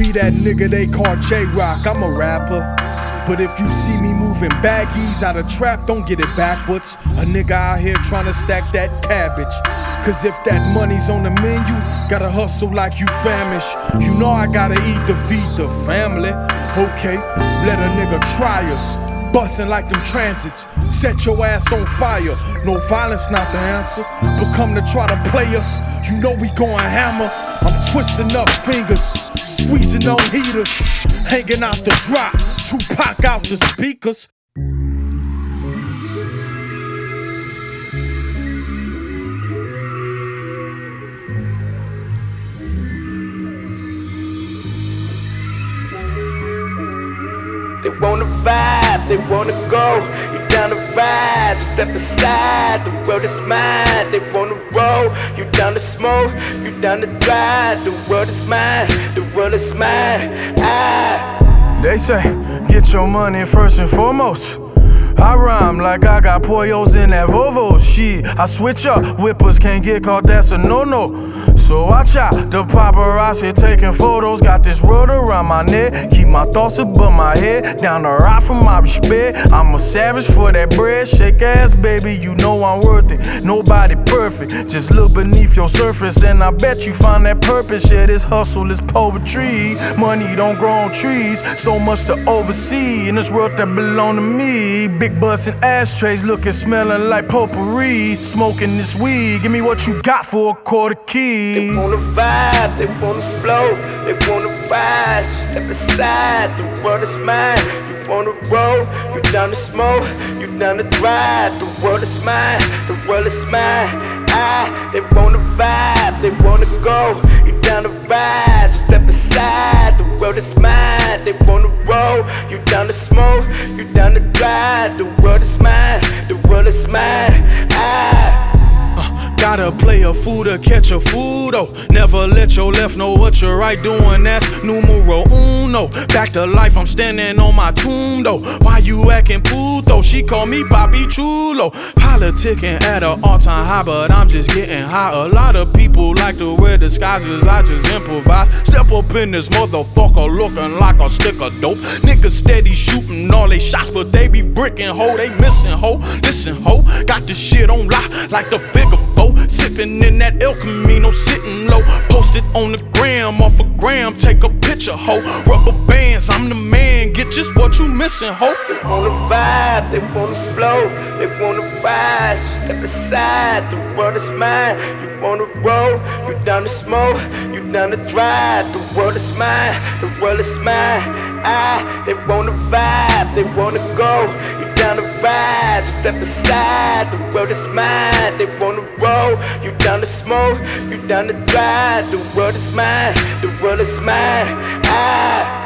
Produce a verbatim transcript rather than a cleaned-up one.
be that nigga they call J-Rock, I'm a rapper. But if you see me moving baggies out of trap, don't get it backwards. A nigga out here trying to stack that cabbage. Cause if that money's on the menu, gotta hustle like you famished. You know I gotta eat to feed the family. Okay, let a nigga try us. Bustin' like them transits, set your ass on fire. No violence not the answer, but come to try to play us. You know we going hammer. I'm twisting up fingers, squeezing on heaters, hanging out the drop, Tupac out the speakers. They wanna vibe, they wanna go. You down to ride, step aside, the world is mine. They wanna roll, you down to smoke, you down to drive. The world is mine, the world is mine. Ah. They say, get your money first and foremost. I rhyme like I got Poyos in that Volvo. Shit, I switch up, whippers can't get caught, that's a no-no. So watch out, the paparazzi taking photos. Got this world around my neck, keep my thoughts above my head. Down the ride for my respect, I'm a savage for that bread. Shake ass, baby, you know I'm worth it. Nobody perfect, just look beneath your surface and I bet you find that purpose. Yeah, this hustle is poetry. Money don't grow on trees, so much to oversee in this world that belong to me. Big butts and ashtrays looking, smelling like potpourri. Smoking this weed, give me what you got for a quarter key. They wanna vibe, they wanna flow, they wanna rise. Step aside, the world is mine. You wanna roll, you down to smoke, you down to drive. The world is mine, the world is mine. Ah, they wanna vibe, they wanna go, you down to ride. Step aside, the world is mine. They wanna roll, you down to smoke, you down to drive. The world is mine, the world is mine. Ah. Gotta play a fool to catch a fool though. Never let your left know what your right doing, that's numero uno. Back to life, I'm standing on my tomb though. Why you acting puto? She call me Bobby Chulo. Politicking at an all-time high, but I'm just getting high. A lot of people like to wear disguises, I just improvise. Step up in this motherfucker looking like a stick of dope. Niggas steady shooting all they shots, but they be bricking ho, they missing ho. Listen ho, got this shit on lock like the bigger foe. Sipping in that El Camino, sitting low. Post it on the gram, off a gram, take a picture, ho. Rubber bands, I'm the man, get just what you missing, ho. They wanna vibe, they wanna flow, they wanna rise. Step aside, the world is mine. You wanna roll, you down to smoke, you down to drive. The world is mine, the world is mine. Ah, they wanna vibe, they wanna go. You down to ride, step aside, the world is mine. They wanna roll, you down to smoke, you down to drive. The world is mine, the world is mine. Ah.